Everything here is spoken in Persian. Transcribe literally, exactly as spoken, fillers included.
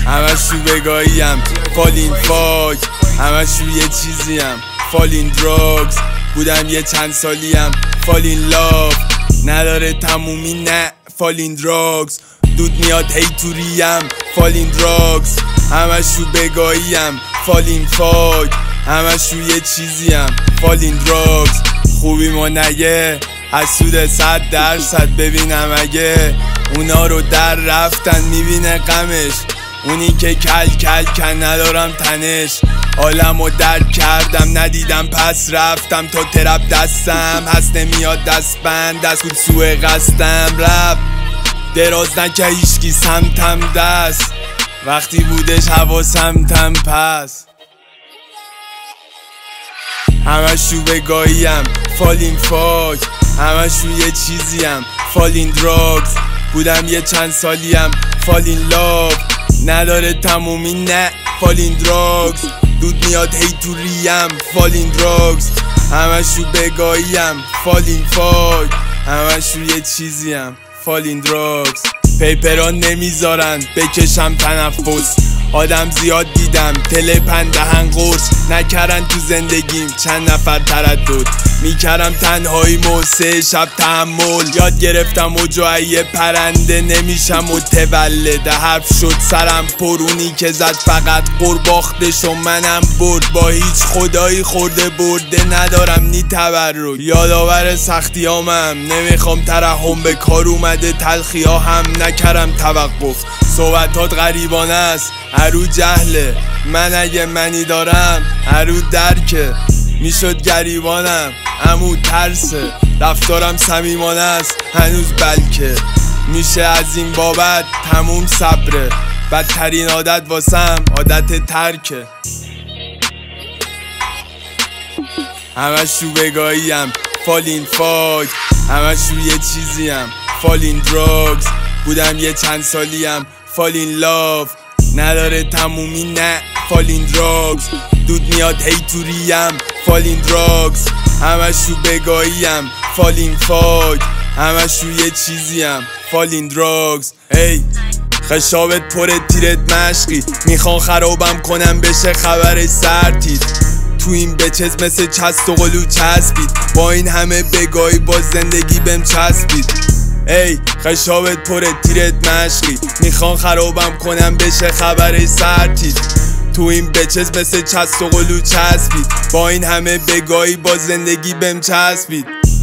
همش رو بگاهیم فالین فاک، همش رو یه چیزیم فالین دراگز. بودم یه چند سالیم فالین لاف، نداره تمومی نه فالین دراگز. دود میاد هی تو ریم فالین دراگز، همش رو بگاهیم فالین فاک، همش رو یه چیزیم فالین دراگز. خوبی ما نگه حسود صد درصد، ببینم اگه اونا رو در رفتن میبینه غمش. اونی که کل کل کن ندارم تنش، عالمو درک کردم ندیدم پس رفتم تا ترپ دستم هست نمیاد دست بند دست بود سوء قصدم. رب دراز نکه هیشکی سمتم دست، وقتی بودش حواسم تم پس. همش رو بگاهیم فالین فاک، همش رو یه چیزیم فالین دراگز. بودم یه چند سالیم فالین لاف، نداره تمومی نه فالین دراگز. دود میاد هی تو ریم فالین دراگز، همش رو بگاهیم فالین فاک، همش رو یه چیزیم فالین دراگز. پیپران نمیذارن بکشم تنفس، آدم زیاد دیدم تله پندهن قرص نکرن تو زندگیم چند نفر تردد میکرم تنهایی موسه شب تحمل. یاد گرفتم و جایی پرنده نمیشم متولد، حرف شد سرم پرونی که زد فقط قرباختش و منم برد. با هیچ خدایی خورده برده ندارم نی تبرک، یادآور سختی هامم نمیخوام ترحم به کار اومده تلخی ها هم نکرم توقف. صحبتات غریبانه است هرو جهله، من اگه منی دارم هرو درکه. میشد گریبانم امو ترسه، رفتارم صمیمانه است هنوز بلکه. میشه از این بابت تموم صبره، بدترین عادت واسم عادت ترکه. همش رو بگاهیم فالین فاک، همش رو یه چیزیم فالین دراگز. بودم یه چند سالیم فالین لاف، نداره تمومی نه فالین دراگز. دود میاد هی تو ریم فالین دراگز، همش رو بگاهیم فالین فاک، همش رو یه چیزیم فالین دراگز. ای خشابت پر تیرت مشقی، میخوان خرابم کنم بشه خبر سرتید. تو این بچز مثل چست و قلو چسبید، با این همه بگاهی با زندگی بهم چسبید. ای خشابت پر تیرت مشقی، میخوان خرابم کنم بشه خبر سرتید. تو این بچز مثل چست و قلو چسبید، با این همه بگاهی با زندگی بهم چسبید.